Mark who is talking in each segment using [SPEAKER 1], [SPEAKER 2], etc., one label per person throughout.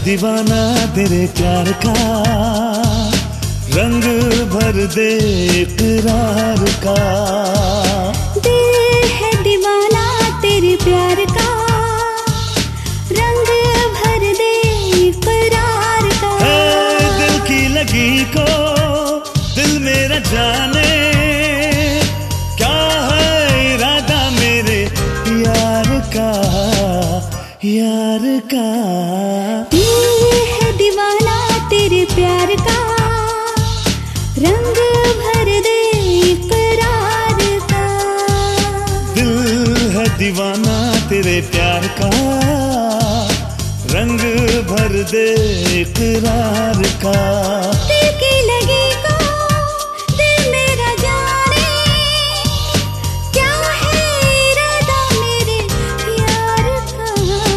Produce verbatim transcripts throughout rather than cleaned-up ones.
[SPEAKER 1] दीवाना तेरे प्यार का, रंग भर दे इकरार का।
[SPEAKER 2] दिल है दीवाना तेरे प्यार का, रंग भर दे इकरार का।
[SPEAKER 1] है दिल की लगी को दिल मेरा जाने, क्या है इरादा मेरे यार का, यार का।
[SPEAKER 2] दिल है दीवाना तेरे प्यार का, रंग भर दे इकरार का।
[SPEAKER 1] दिल है दीवाना तेरे प्यार का, रंग भर दे इकरार का।
[SPEAKER 2] दिल की लगी को दिल मेरा जाने, क्या है इरादा मेरे यार का।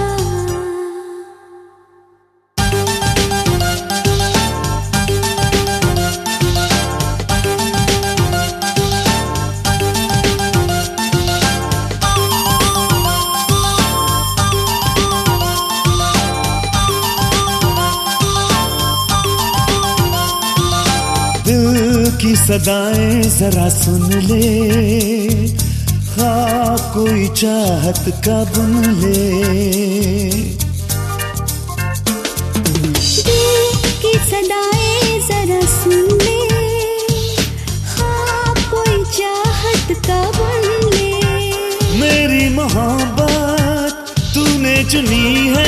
[SPEAKER 1] दिल की सदाएं जरा सुन ले, ख्वाब कोई चाहत का बुन ले।
[SPEAKER 2] दिल की सदाएं जरा सुन ले, ख्वाब कोई चाहत का बुन ले।
[SPEAKER 1] मेरी मोहब्बत तूने चुनी है,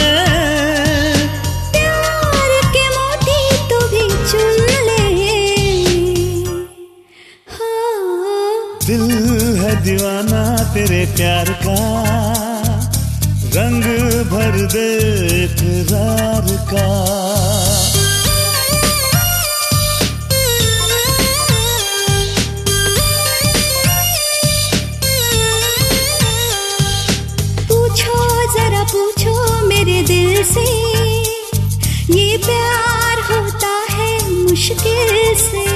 [SPEAKER 1] दिल है दीवाना तेरे प्यार का, रंग भर दे इकरार का।
[SPEAKER 2] पूछो जरा पूछो मेरे दिल से, ये प्यार होता है मुश्किल से।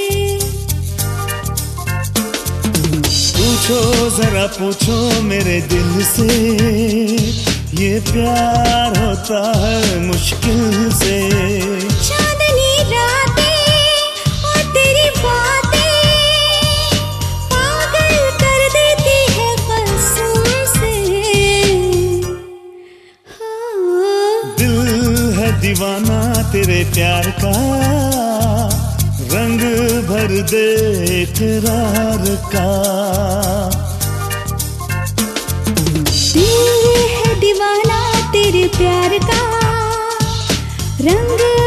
[SPEAKER 1] पूछो जरा पूछो मेरे दिल से, ये प्यार होता है मुश्किल से।
[SPEAKER 2] चांदनी रातें और तेरी बातें पागल कर देती है कसम से। हाँ।
[SPEAKER 1] दिल है दीवाना तेरे प्यार का, रंग भर दे इकरार का।
[SPEAKER 2] दिल है दीवाना तेरे प्यार का, रंग